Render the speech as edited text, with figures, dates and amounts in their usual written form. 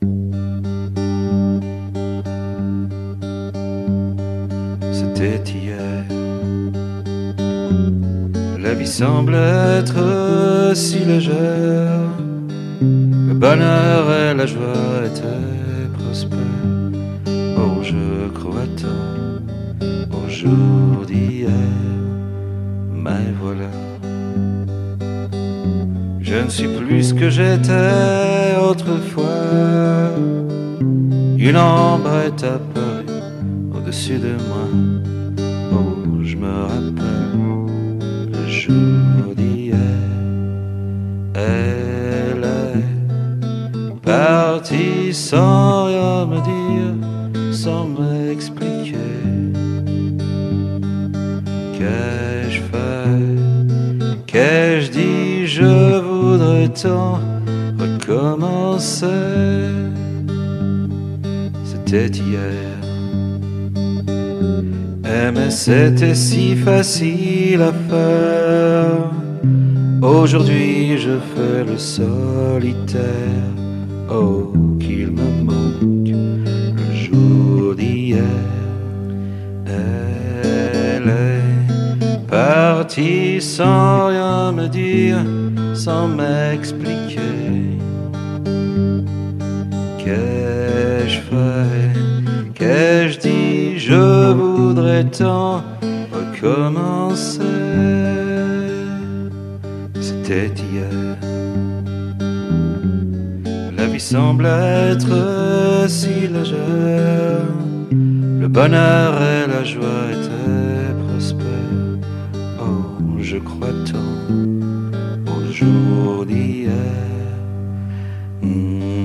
C'était hier. La vie semble être si légère. Le bonheur et la joie étaient prospères. Oh, je crois tant au jour d'hier. Mais voilà, je ne suis plus ce que j'étais autrefois. Une ombre est apparue au-dessus de moi. Oh, je me rappelle le jour d'hier. Elle est partie sans rien me dire, sans m'expliquer. Qu'ai-je fait? Qu'ai-je dit? Je voudrais tant recommencer. C'était hier. Mais c'était si facile à faire. Aujourd'hui je fais le solitaire. Oh, qu'il me manque le jour d'hier. Elle est partie sans rien me dire, sans m'expliquer. Qu'ai-je fait? Qu'ai-je dit? Je voudrais tant recommencer. C'était hier. La vie semble être si légère. Le bonheur et la joie étaient prospères. Oh, je crois tant au jour d'hier.